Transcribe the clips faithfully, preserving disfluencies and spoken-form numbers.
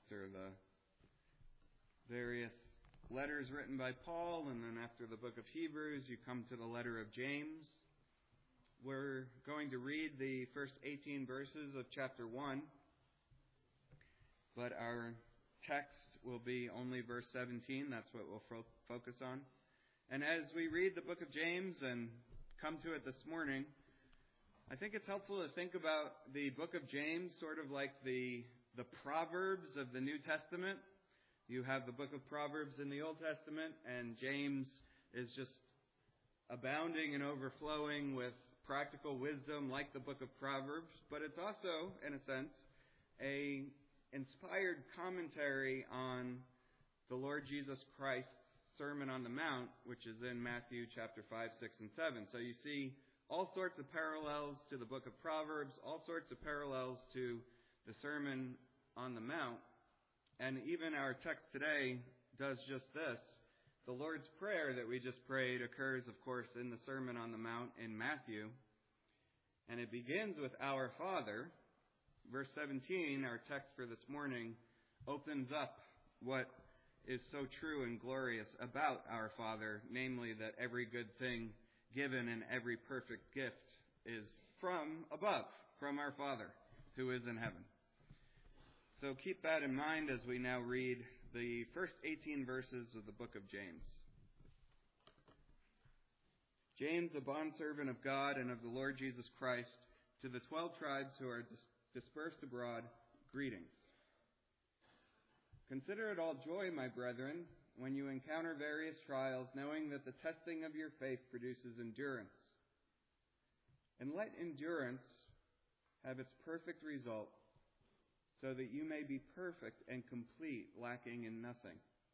after the various letters written by Paul, and then after the book of Hebrews, you come to the letter of James. We're going to read the first eighteen verses of chapter one, but our text will be only verse seventeen. That's what we'll fo- focus on. And as we read the book of James and come to it this morning, I think it's helpful to think about the book of James sort of like the the Proverbs of the New Testament. You have the book of Proverbs in the Old Testament, and James is just abounding and overflowing with practical wisdom like the book of Proverbs, but it's also, in a sense, a inspired commentary on the Lord Jesus Christ's Sermon on the Mount, which is in Matthew chapter five, six, and seven. So you see all sorts of parallels to the book of Proverbs, all sorts of parallels to the Sermon on the Mount. And even our text today does just this. The Lord's Prayer that we just prayed occurs, of course, in the Sermon on the Mount in Matthew. And it begins with Our Father. Verse seventeen, our text for this morning, opens up what is so true and glorious about our Father, namely that every good thing given and every perfect gift is from above, from our Father who is in heaven. So keep that in mind as we now read the first eighteen verses of the book of James. James, a bondservant of God and of the Lord Jesus Christ, to the twelve tribes who are dis- dispersed abroad, greetings. Consider it all joy, my brethren, when you encounter various trials, knowing that the testing of your faith produces endurance. And let endurance have its perfect result, so that you may be perfect and complete, lacking in nothing.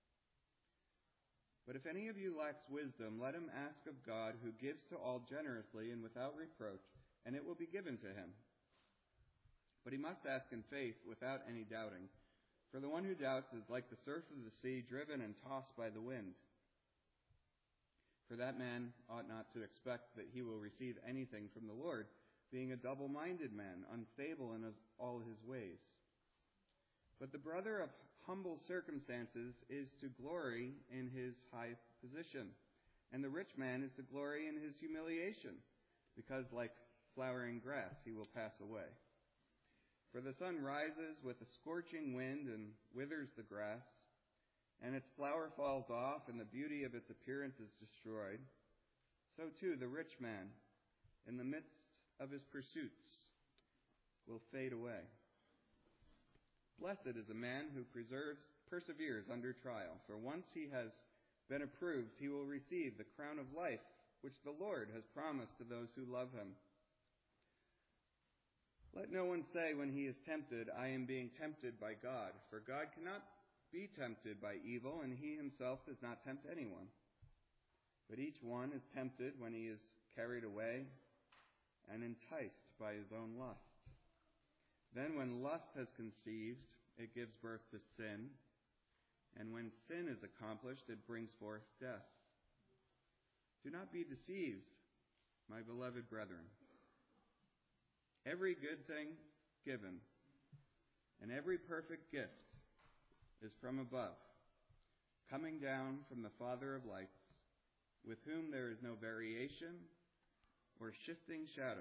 But if any of you lacks wisdom, let him ask of God, who gives to all generously and without reproach, and it will be given to him. But he must ask in faith, without any doubting. For the one who doubts is like the surf of the sea, driven and tossed by the wind. For that man ought not to expect that he will receive anything from the Lord, being a double-minded man, unstable in all his ways. But the brother of humble circumstances is to glory in his high position, and the rich man is to glory in his humiliation, because like flowering grass he will pass away. For the sun rises with a scorching wind and withers the grass, and its flower falls off, and the beauty of its appearance is destroyed. So too the rich man, in the midst of his pursuits, will fade away. Blessed is a man who preserves, perseveres under trial, for once he has been approved, he will receive the crown of life, which the Lord has promised to those who love him. Let no one say when he is tempted, I am being tempted by God, for God cannot be tempted by evil, and he himself does not tempt anyone. But each one is tempted when he is carried away and enticed by his own lust. Then when lust has conceived, it gives birth to sin. And when sin is accomplished, it brings forth death. Do not be deceived, my beloved brethren. Every good thing given and every perfect gift is from above, coming down from the Father of lights, with whom there is no variation or shifting shadow.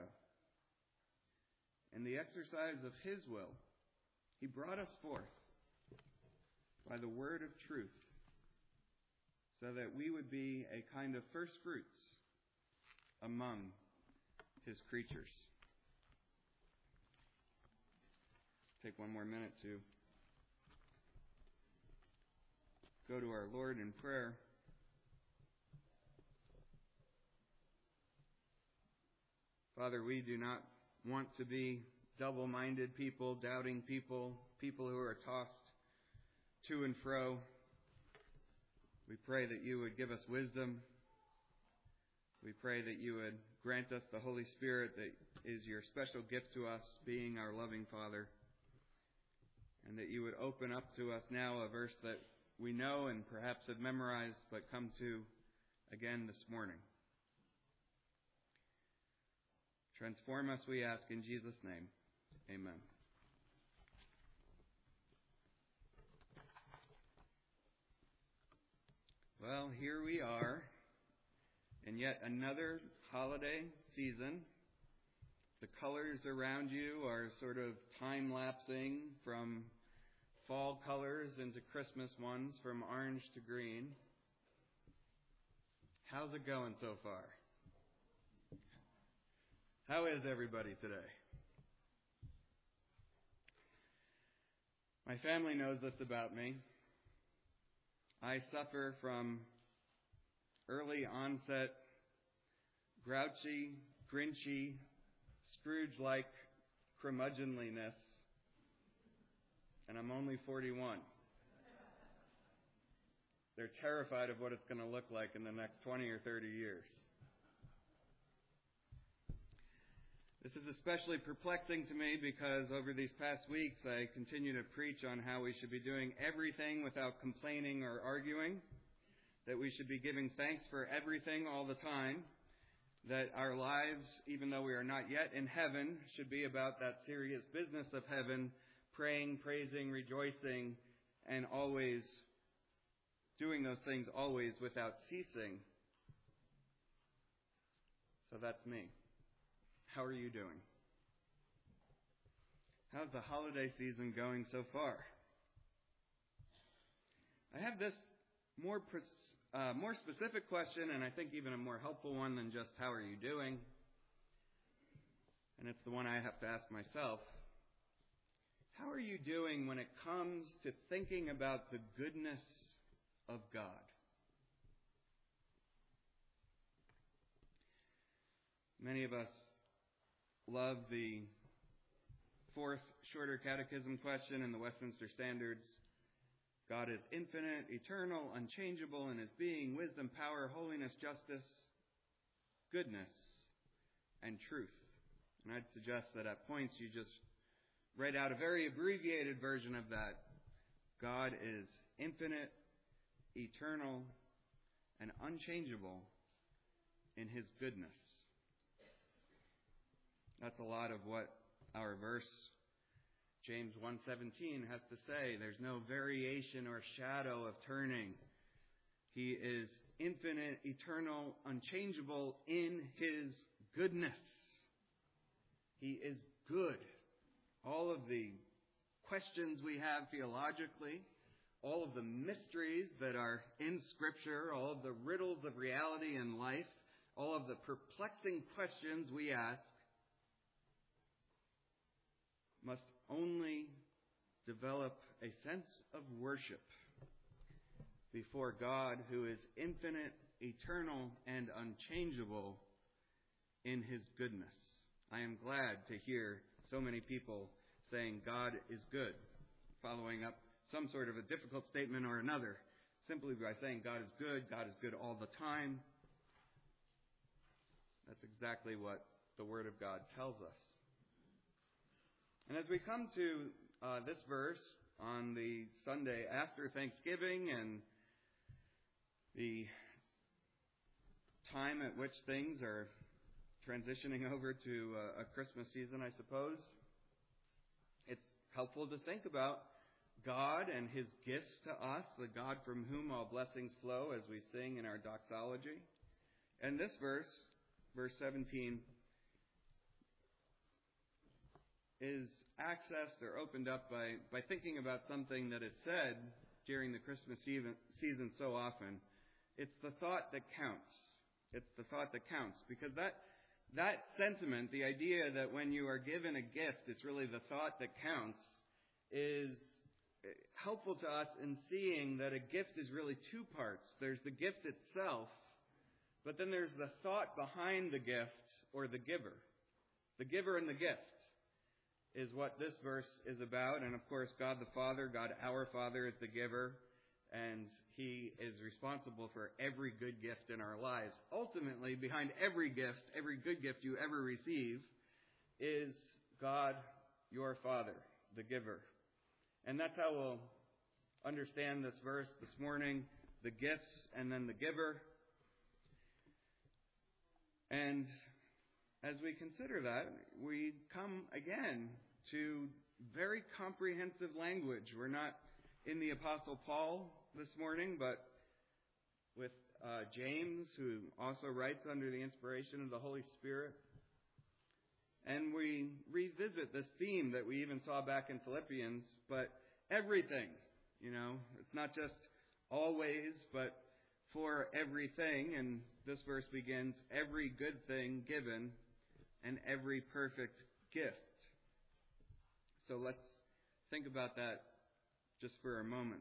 In the exercise of his will, he brought us forth by the word of truth, so that we would be a kind of first fruits among his creatures. Take one more minute to go to our Lord in prayer. Father, we do not want to be double-minded people, doubting people, people who are tossed to and fro. We pray that you would give us wisdom. We pray that you would grant us the Holy Spirit that is your special gift to us, being our loving Father. And that you would open up to us now a verse that we know and perhaps have memorized, but come to again this morning. Transform us, we ask, in Jesus' name. Amen. Well, here we are in yet another holiday season. The colors around you are sort of time-lapsing from fall colors into Christmas ones, from orange to green. How's it going so far? How is everybody today? My family knows this about me. I suffer from early onset, grouchy, grinchy, Scrooge-like curmudgeonliness, and I'm only forty-one. They're terrified of what it's going to look like in the next twenty or thirty years. This is especially perplexing to me because over these past weeks I continue to preach on how we should be doing everything without complaining or arguing, that we should be giving thanks for everything all the time, that our lives, even though we are not yet in heaven, should be about that serious business of heaven, praying, praising, rejoicing, and always doing those things always without ceasing. So that's me. How are you doing? How's the holiday season going so far? I have this more pres- uh, more specific question, and I think even a more helpful one than just how are you doing. And it's the one I have to ask myself. How are you doing when it comes to thinking about the goodness of God? Many of us love the fourth shorter catechism question in the Westminster Standards. God is infinite, eternal, unchangeable in his being, wisdom, power, holiness, justice, goodness, and truth. And I'd suggest that at points you just write out a very abbreviated version of that. God is infinite, eternal, and unchangeable in his goodness. That's a lot of what our verse, James one seventeen, has to say. There's no variation or shadow of turning. He is infinite, eternal, unchangeable in his goodness. He is good. All of the questions we have theologically, all of the mysteries that are in Scripture, all of the riddles of reality and life, all of the perplexing questions we ask, must only develop a sense of worship before God, who is infinite, eternal, and unchangeable in his goodness. I am glad to hear so many people saying God is good, following up some sort of a difficult statement or another, simply by saying God is good, God is good all the time. That's exactly what the Word of God tells us. And as we come to uh, this verse on the Sunday after Thanksgiving and the time at which things are transitioning over to uh, a Christmas season, I suppose, it's helpful to think about God and his gifts to us, the God from whom all blessings flow, as we sing in our doxology. And this verse, verse seventeen, is accessed or opened up by, by thinking about something that is said during the Christmas season so often. It's the thought that counts. It's the thought that counts. Because that that sentiment, the idea that when you are given a gift, it's really the thought that counts, is helpful to us in seeing that a gift is really two parts. There's the gift itself, but then there's the thought behind the gift or the giver. The giver and the gift is what this verse is about. And of course, God the Father, God our Father, is the giver, and he is responsible for every good gift in our lives. Ultimately, behind every gift, every good gift you ever receive, is God, your Father, the giver. And that's how we'll understand this verse this morning, the gifts and then the giver. And as we consider that, we come again to very comprehensive language. We're not in the Apostle Paul this morning, but with uh, James, who also writes under the inspiration of the Holy Spirit. And we revisit this theme that we even saw back in Philippians, but everything, you know, it's not just always, but for everything. And this verse begins, every good thing given and every perfect gift. So let's think about that just for a moment.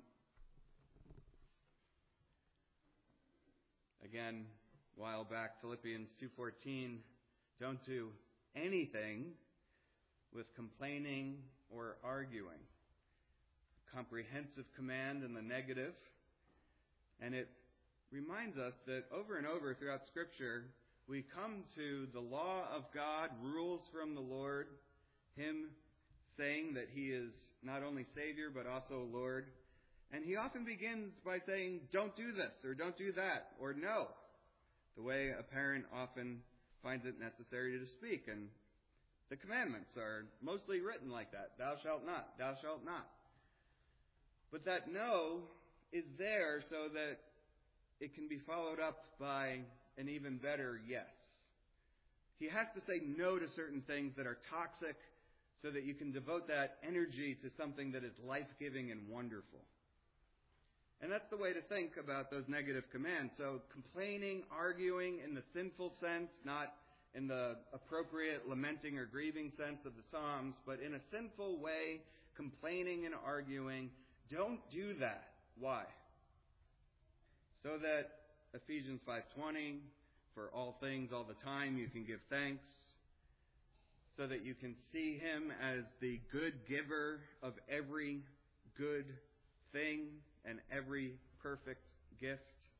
Again, a while back, Philippians two fourteen, don't do anything with complaining or arguing. Comprehensive command in the negative. And it reminds us that over and over throughout Scripture, we come to the law of God, rules from the Lord, Him saying that He is not only Savior but also Lord. And He often begins by saying, don't do this, or don't do that, or no, the way a parent often finds it necessary to speak. And the commandments are mostly written like that. Thou shalt not, thou shalt not. But that no is there so that it can be followed up by an even better yes. He has to say no to certain things that are toxic so that you can devote that energy to something that is life-giving and wonderful. And that's the way to think about those negative commands. So complaining, arguing in the sinful sense, not in the appropriate lamenting or grieving sense of the Psalms, but in a sinful way, complaining and arguing, don't do that. Why? So that Ephesians five twenty, for all things, all the time, you can give thanks, so that you can see Him as the good giver of every good thing and every perfect gift,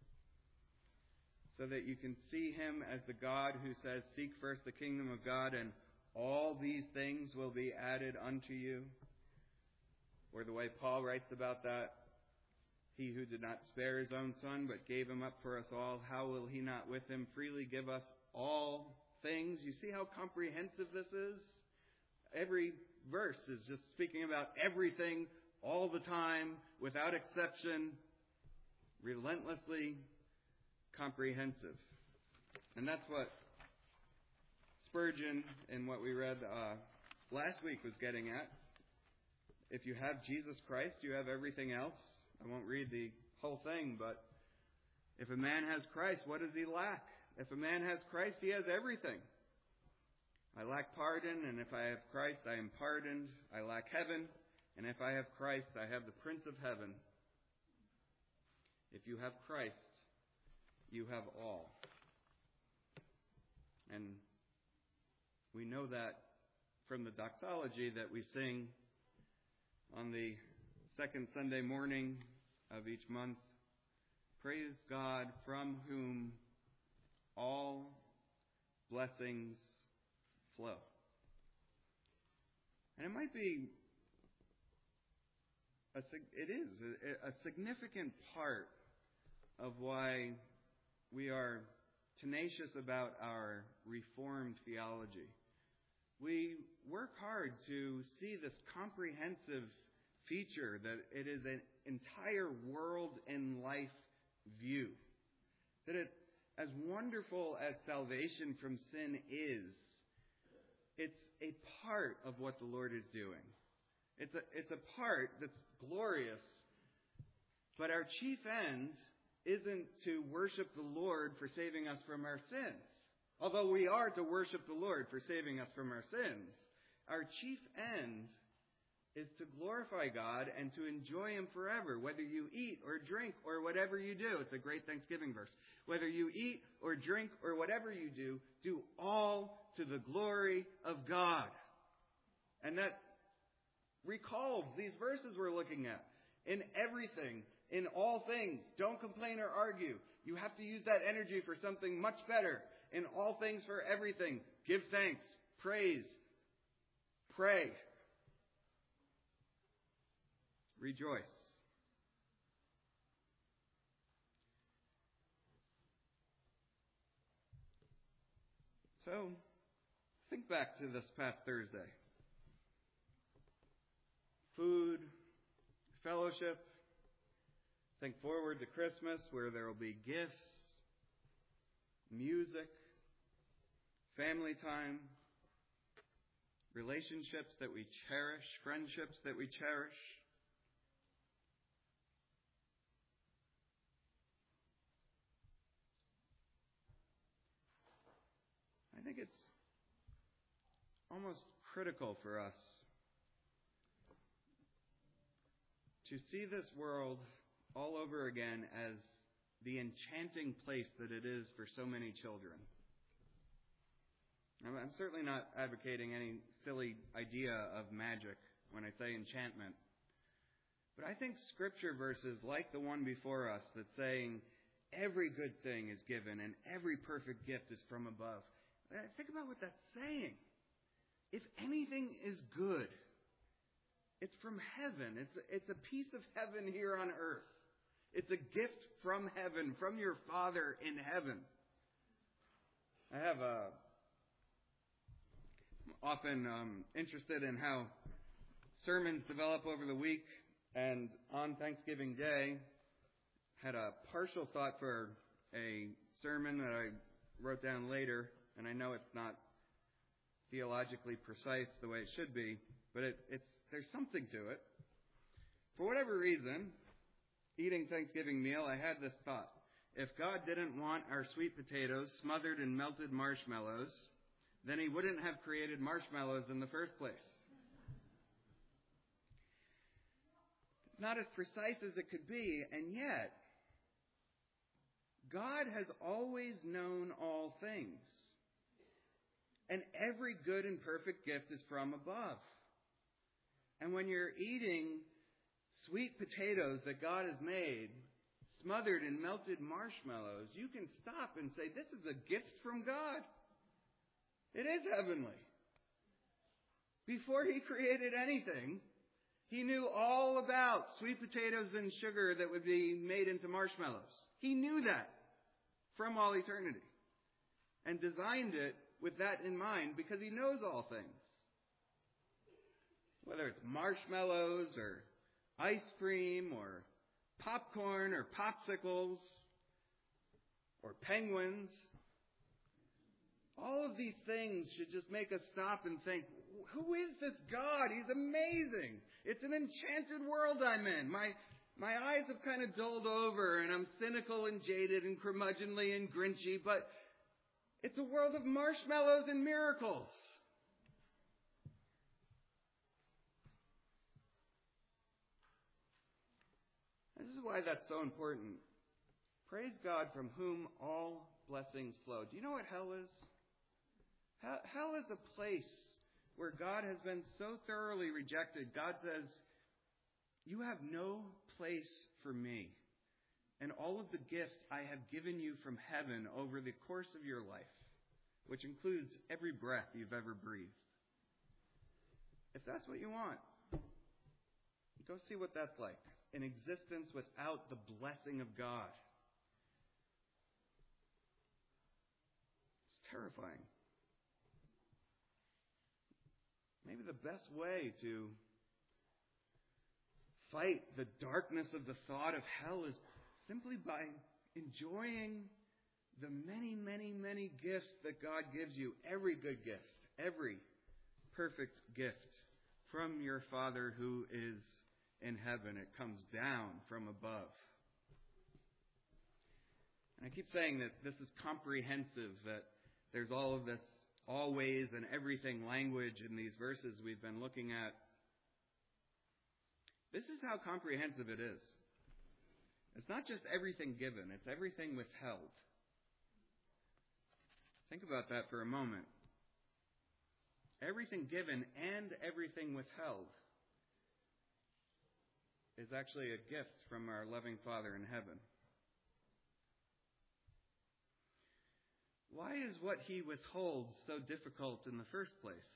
so that you can see Him as the God who says, seek first the kingdom of God and all these things will be added unto you. Or the way Paul writes about that, He who did not spare His own Son but gave Him up for us all, how will He not with Him freely give us all things? You see how comprehensive this is? Every verse is just speaking about everything all the time, without exception, relentlessly comprehensive. And that's what Spurgeon, in what we read uh, last week, was getting at. If you have Jesus Christ, you have everything else. I won't read the whole thing, but if a man has Christ, what does he lack? If a man has Christ, he has everything. I lack pardon, and if I have Christ, I am pardoned. I lack heaven, and if I have Christ, I have the Prince of Heaven. If you have Christ, you have all. And we know that from the doxology that we sing on the second Sunday morning of each month. Praise God, from whom all blessings flow. And it might be, a, it is a, a significant part of why we are tenacious about our Reformed theology. We work hard to see this comprehensive feature that it is an entire world and life view. That it, as wonderful as salvation from sin is, it's a part of what the Lord is doing. It's a, it's a part that's glorious, but our chief end isn't to worship the Lord for saving us from our sins. Although we are to worship the Lord for saving us from our sins, our chief end is to glorify God and to enjoy Him forever, whether you eat or drink or whatever you do. It's a great Thanksgiving verse. Whether you eat or drink or whatever you do, do all to the glory of God. And that recalls these verses we're looking at. In everything, in all things, don't complain or argue. You have to use that energy for something much better. In all things, for everything, give thanks, praise, pray, rejoice. So, think back to this past Thursday. Food, fellowship, Think forward to Christmas, where there will be gifts, music, family time, relationships that we cherish, friendships that we cherish. I think it's almost critical for us to see this world all over again as the enchanting place that it is for so many children. I'm certainly not advocating any silly idea of magic when I say enchantment. But I think Scripture verses like the one before us that's saying every good thing is given and every perfect gift is from above. Think about what that's saying. If anything is good, it's from heaven. It's, it's a piece of heaven here on earth. It's a gift from heaven, from your Father in heaven. I have a... often um, interested in how sermons develop over the week, and on Thanksgiving Day, had a partial thought for a sermon that I wrote down later, and I know it's not theologically precise the way it should be, but it, it's there's something to it. For whatever reason, eating Thanksgiving meal, I had this thought: if God didn't want our sweet potatoes smothered in melted marshmallows, then He wouldn't have created marshmallows in the first place. It's not as precise as it could be, and yet, God has always known all things. And every good and perfect gift is from above. And when you're eating sweet potatoes that God has made, smothered in melted marshmallows, you can stop and say, this is a gift from God. It is heavenly. Before He created anything, He knew all about sweet potatoes and sugar that would be made into marshmallows. He knew that from all eternity and designed it with that in mind because He knows all things. Whether it's marshmallows or ice cream or popcorn or popsicles or penguins, all of these things should just make us stop and think, who is this God? He's amazing. It's an enchanted world I'm in. My my eyes have kind of dulled over and I'm cynical and jaded and curmudgeonly and grinchy, but it's a world of marshmallows and miracles. This is why that's so important. Praise God from whom all blessings flow. Do you know what hell is? Hell, hell is a place where God has been so thoroughly rejected. God says, you have no place for me. And all of the gifts I have given you from heaven over the course of your life, which includes every breath you've ever breathed. If that's what you want, go see what that's like. An existence without the blessing of God. It's terrifying. Maybe the best way to fight the darkness of the thought of hell is simply by enjoying the many, many, many gifts that God gives you. Every good gift, every perfect gift from your Father who is in heaven. It comes down from above. And I keep saying that this is comprehensive, that there's all of this always and everything language in these verses we've been looking at. This is how comprehensive it is. It's not just everything given, it's everything withheld. Think about that for a moment. Everything given and everything withheld is actually a gift from our loving Father in heaven. Why is what He withholds so difficult in the first place?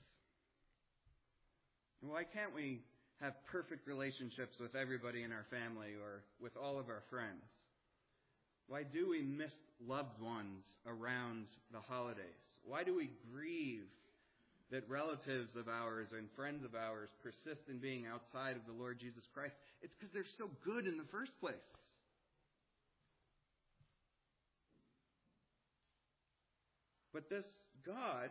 And why can't we have perfect relationships with everybody in our family or with all of our friends? Why do we miss loved ones around the holidays? Why do we grieve that relatives of ours and friends of ours persist in being outside of the Lord Jesus Christ? It's because they're so good in the first place. But this God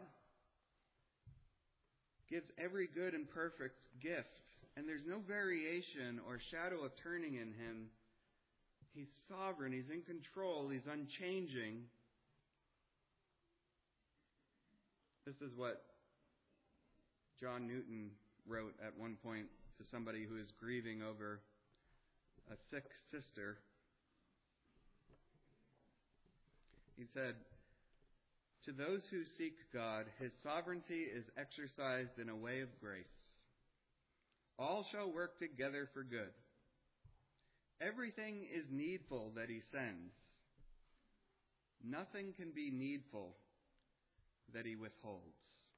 gives every good and perfect gift, and there's no variation or shadow of turning in him. He's sovereign, he's in control, he's unchanging. This is what John Newton wrote at one point to somebody who is grieving over a sick sister. He said, "To those who seek God, his sovereignty is exercised in a way of grace. All shall work together for good. Everything is needful that he sends. Nothing can be needful that he withholds."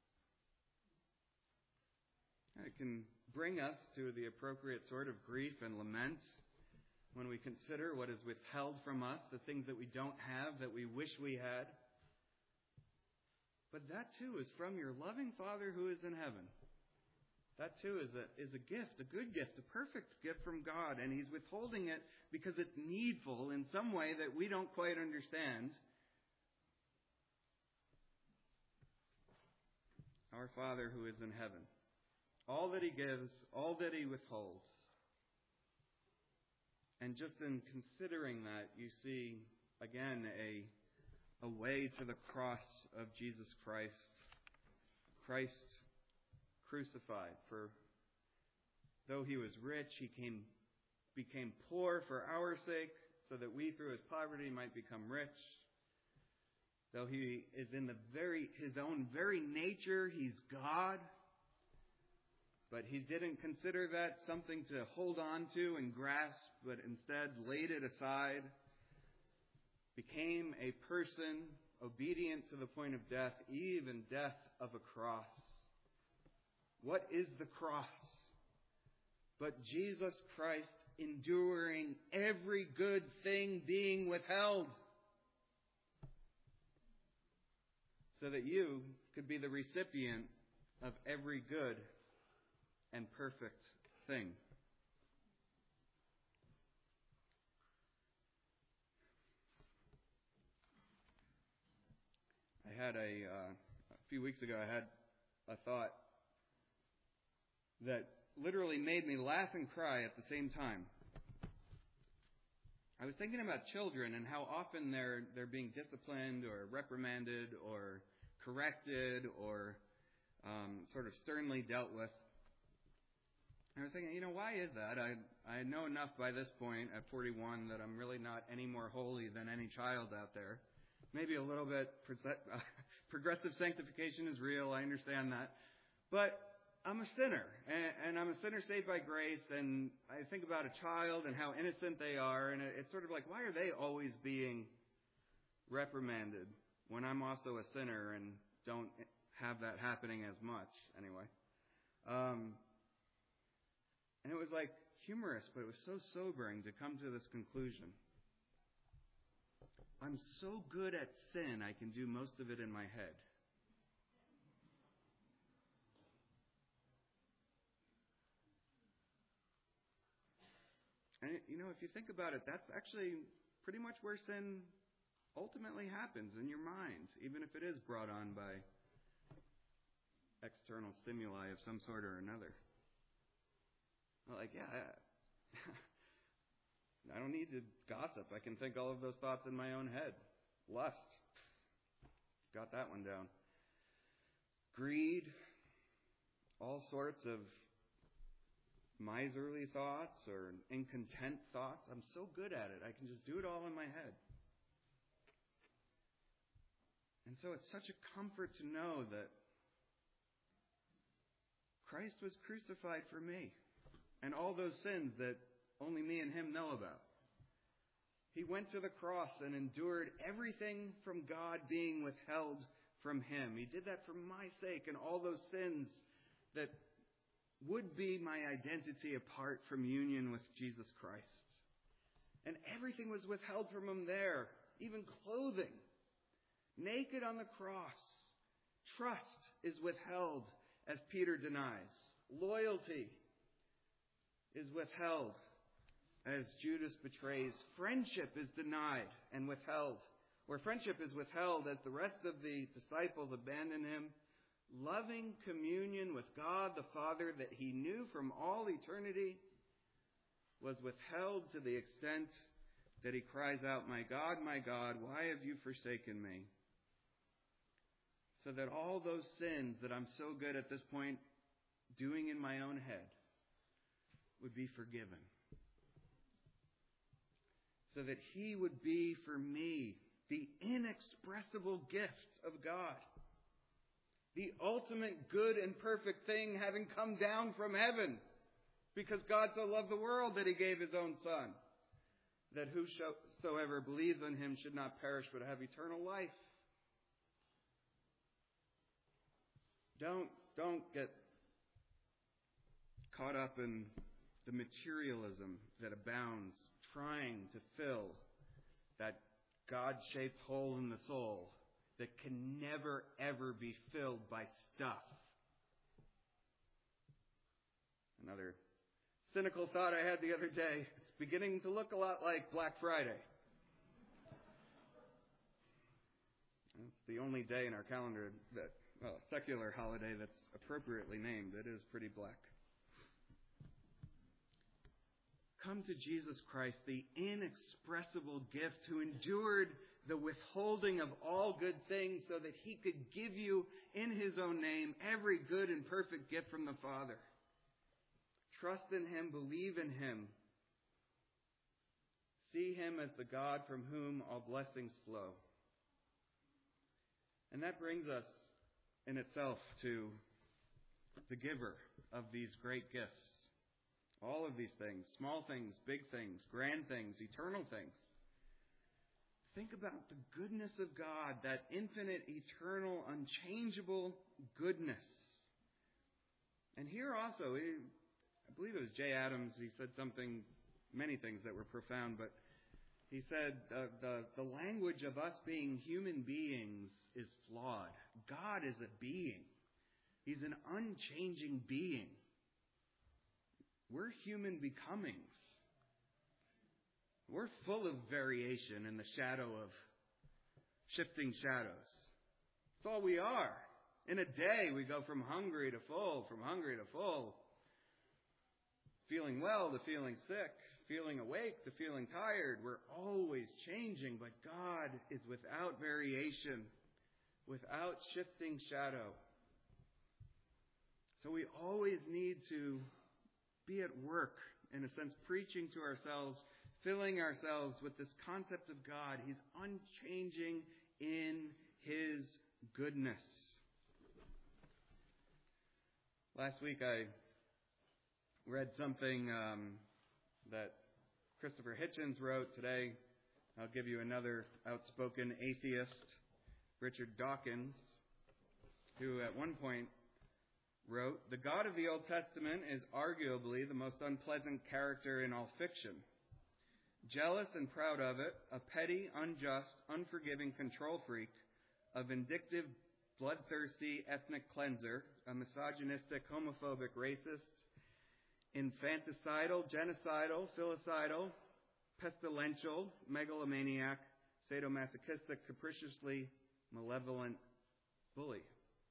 It can bring us to the appropriate sort of grief and lament when we consider what is withheld from us, the things that we don't have, that we wish we had. But that too is from your loving Father who is in heaven. That too is a, is a gift, a good gift, a perfect gift from God. And he's withholding it because it's needful in some way that we don't quite understand. Our Father who is in heaven. All that he gives, all that he withholds. And just in considering that, you see, again, a, a way to the cross of Jesus Christ. Christ crucified. For though he was rich, he came, became poor for our sake, so that we through his poverty might become rich. Though he is in the very his own very nature, he's God. But he didn't consider that something to hold on to and grasp, but instead laid it aside, became a person obedient to the point of death, even death of a cross. What is the cross? But Jesus Christ enduring every good thing being withheld, so that you could be the recipient of every good and perfect thing. I had a, uh, a few weeks ago, I had a thought that literally made me laugh and cry at the same time. I was thinking about children and how often they're they're being disciplined or reprimanded or corrected or um, sort of sternly dealt with. And I was thinking, you know, why is that? I I know enough by this point at forty-one that I'm really not any more holy than any child out there. Maybe a little bit progressive sanctification is real. I understand that. But I'm a sinner, and, and I'm a sinner saved by grace, and I think about a child and how innocent they are, and it's sort of like, why are they always being reprimanded when I'm also a sinner and don't have that happening as much, anyway? Um, and it was like humorous, but it was so sobering to come to this conclusion. I'm so good at sin, I can do most of it in my head. And, you know, if you think about it, that's actually pretty much where sin ultimately happens, in your mind, even if it is brought on by external stimuli of some sort or another. Well, like, yeah, I, I don't need to gossip. I can think all of those thoughts in my own head. Lust. Got that one down. Greed. All sorts of miserly thoughts or incontent thoughts. I'm so good at it. I can just do it all in my head. And so it's such a comfort to know that Christ was crucified for me and all those sins that only me and him know about. He went to the cross and endured everything from God being withheld from him. He did that for my sake, and all those sins that would be my identity apart from union with Jesus Christ. And everything was withheld from him there, even clothing. Naked on the cross. Trust is withheld, as Peter denies. Loyalty is withheld, as Judas betrays. Friendship is denied and withheld. where friendship is withheld as the rest of the disciples abandon him, loving communion with God the Father that he knew from all eternity was withheld to the extent that he cries out, "My God, my God, why have you forsaken me?" So that all those sins that I'm so good at this point doing in my own head would be forgiven. So that he would be for me the inexpressible gift of God. The ultimate good and perfect thing having come down from heaven. Because God so loved the world that he gave his own Son, that whosoever believes in him should not perish but have eternal life. Don't, don't get caught up in the materialism that abounds, trying to fill that God-shaped hole in the soul that can never, ever be filled by stuff. Another cynical thought I had the other day. It's beginning to look a lot like Black Friday. It's the only day in our calendar that, well, a secular holiday that's appropriately named. It is pretty black. Come to Jesus Christ, the inexpressible gift who endured the withholding of all good things so that he could give you in his own name every good and perfect gift from the Father. Trust in him, believe in him. See him as the God from whom all blessings flow. And that brings us in itself to the giver of these great gifts. All of these things, small things, big things, grand things, eternal things. Think about the goodness of God, that infinite, eternal, unchangeable goodness. And here also, I believe it was Jay Adams, he said something, many things that were profound, but he said uh, the, the language of us being human beings is flawed. God is a being. He's an unchanging being. We're human becomings. We're full of variation in the shadow of shifting shadows. That's all we are. In a day, we go from hungry to full, from hungry to full. Feeling well to feeling sick, feeling awake to feeling tired. We're always changing, but God is without variation, without shifting shadow. So we always need to be at work, in a sense, preaching to ourselves, filling ourselves with this concept of God. He's unchanging in his goodness. Last week I read something um, that Christopher Hitchens wrote. Today I'll give you another outspoken atheist, Richard Dawkins, who at one point wrote, "The God of the Old Testament is arguably the most unpleasant character in all fiction. Jealous and proud of it, a petty, unjust, unforgiving control freak, a vindictive, bloodthirsty ethnic cleanser, a misogynistic, homophobic racist, infanticidal, genocidal, filicidal, pestilential, megalomaniac, sadomasochistic, capriciously malevolent bully."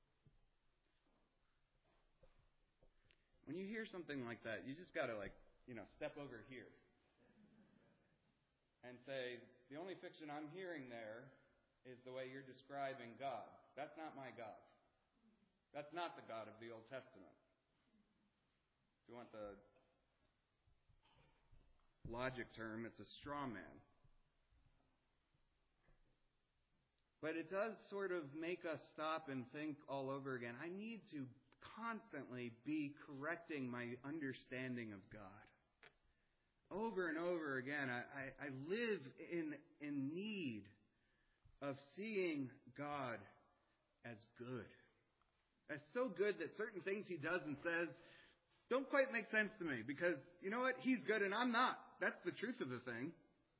When you hear something like that, you just got to, like, you know, step over here and say, the only fiction I'm hearing there is the way you're describing God. That's not my God. That's not the God of the Old Testament. If you want the logic term, it's a straw man. But it does sort of make us stop and think all over again. I need to constantly be correcting my understanding of God. Over and over again, I, I, I live in, in need of seeing God as good. As so good that certain things he does and says don't quite make sense to me because, you know what, he's good and I'm not. That's the truth of the thing.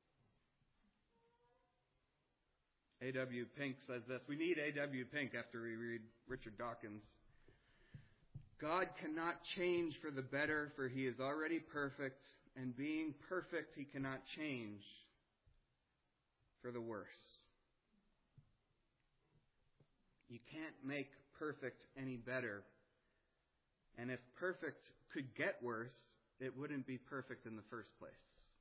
A W Pink says this. We need A W Pink after we read Richard Dawkins. God cannot change for the better, for he is already perfect, and being perfect, he cannot change for the worse. You can't make perfect any better. And if perfect could get worse, it wouldn't be perfect in the first place.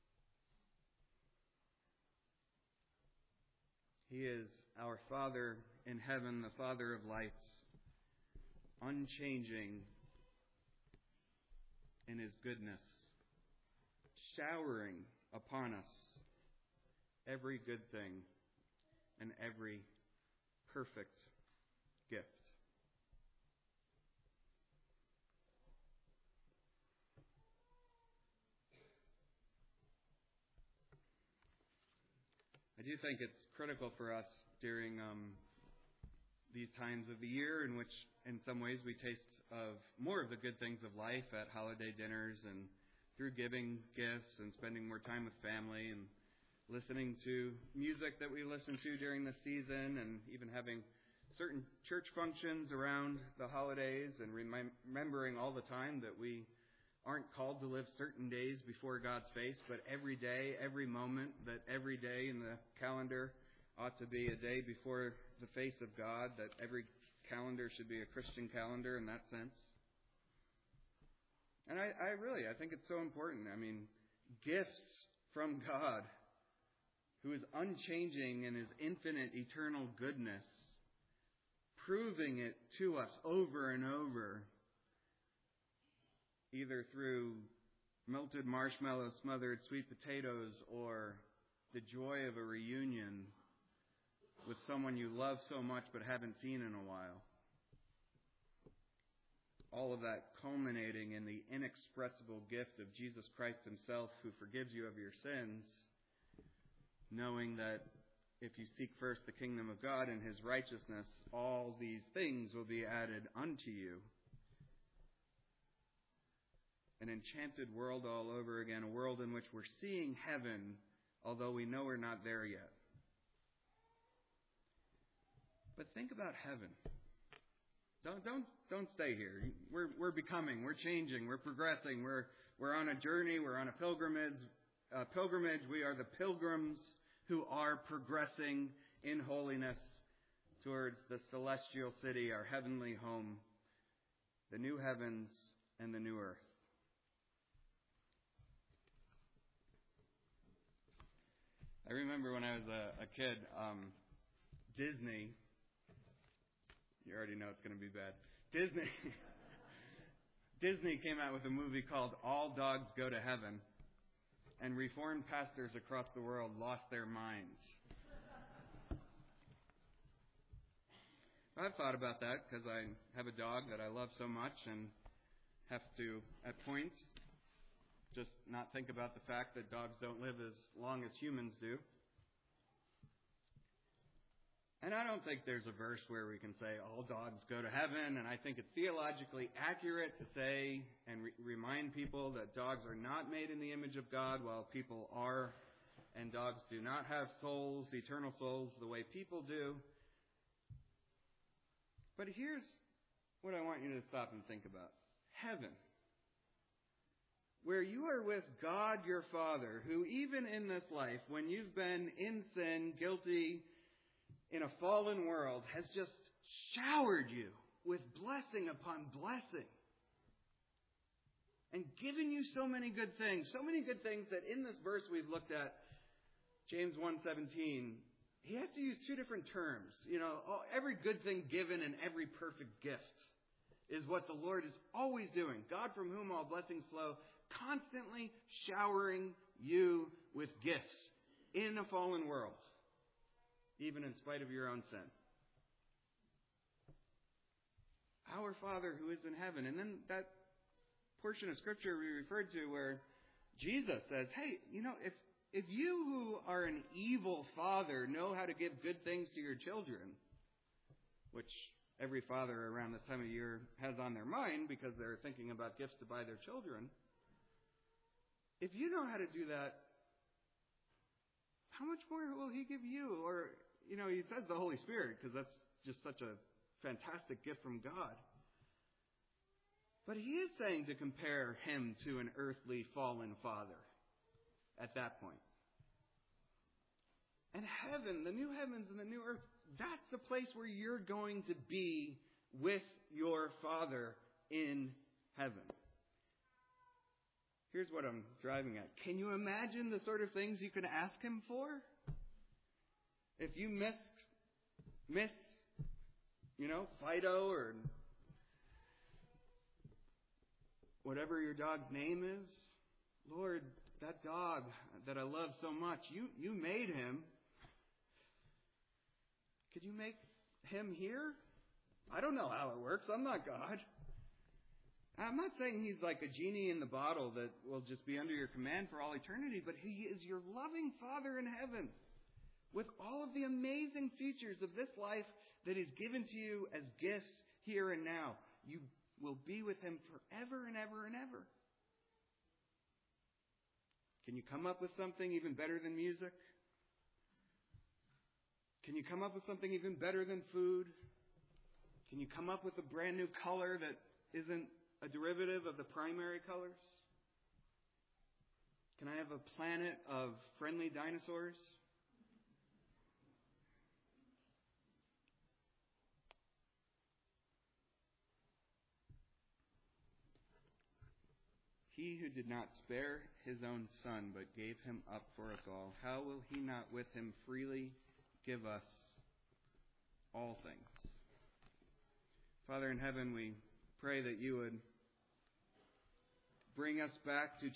He is our Father in heaven, the Father of lights, unchanging in His goodness, showering upon us every good thing and every perfect gift. I do think it's critical for us during um, these times of the year in which, in some ways, we taste of more of the good things of life at holiday dinners and through giving gifts and spending more time with family and listening to music that we listen to during the season and even having certain church functions around the holidays and remi- remembering all the time that we aren't called to live certain days before God's face, but every day, every moment, that every day in the calendar ought to be a day before the face of God, that every calendar should be a Christian calendar in that sense. And I, I really, I think it's so important. I mean, gifts from God, who is unchanging in His infinite, eternal goodness, proving it to us over and over, either through melted marshmallows, smothered sweet potatoes, or the joy of a reunion with someone you love so much but haven't seen in a while. All of that culminating in the inexpressible gift of Jesus Christ Himself, who forgives you of your sins, knowing that if you seek first the kingdom of God and His righteousness, all these things will be added unto you. An enchanted world all over again, a world in which we're seeing heaven, although we know we're not there yet. But think about heaven. Don't don't don't stay here. We're we're becoming, we're changing, we're progressing, we're we're on a journey, we're on a pilgrimage. Uh, pilgrimage. We are the pilgrims who are progressing in holiness towards the celestial city, our heavenly home, the new heavens and the new earth. I remember when I was a, a kid, um, Disney, you already know it's going to be bad, Disney, Disney came out with a movie called All Dogs Go to Heaven, and Reformed pastors across the world lost their minds. I've thought about that because I have a dog that I love so much and have to, at points, just not think about the fact that dogs don't live as long as humans do. And I don't think there's a verse where we can say all dogs go to heaven, and I think it's theologically accurate to say and re- remind people that dogs are not made in the image of God while people are, and dogs do not have souls, eternal souls, the way people do. But here's what I want you to stop and think about. Heaven, where you are with God your Father, who even in this life, when you've been in sin, guilty, in a fallen world, has just showered you with blessing upon blessing and given you so many good things, so many good things that in this verse we've looked at, James one seventeen, he has to use two different terms. You know, every good thing given and every perfect gift is what the Lord is always doing. God, from whom all blessings flow, constantly showering you with gifts in a fallen world, even in spite of your own sin. Our Father who is in heaven. And then that portion of Scripture we referred to where Jesus says, hey, you know, if if you who are an evil father know how to give good things to your children, which every father around this time of year has on their mind because they're thinking about gifts to buy their children, if you know how to do that, how much more will He give you? Or, you know, he says the Holy Spirit because that's just such a fantastic gift from God. But he is saying to compare him to an earthly fallen father at that point. And heaven, the new heavens and the new earth, that's the place where you're going to be with your Father in heaven. Here's what I'm driving at. Can you imagine the sort of things you can ask Him for? If you miss, miss, you know, Fido or whatever your dog's name is, Lord, that dog that I love so much, you, you made him. Could you make him here? I don't know how it works. I'm not God. I'm not saying He's like a genie in the bottle that will just be under your command for all eternity, but He is your loving Father in heaven with all of the amazing features of this life that He's given to you as gifts here and now. You will be with Him forever and ever and ever. Can you come up with something even better than music? Can you come up with something even better than food? Can you come up with a brand new color that isn't a derivative of the primary colors? Can I have a planet of friendly dinosaurs? He who did not spare His own Son, but gave Him up for us all, how will He not with Him freely give us all things? Father in heaven, we pray that You would bring us back to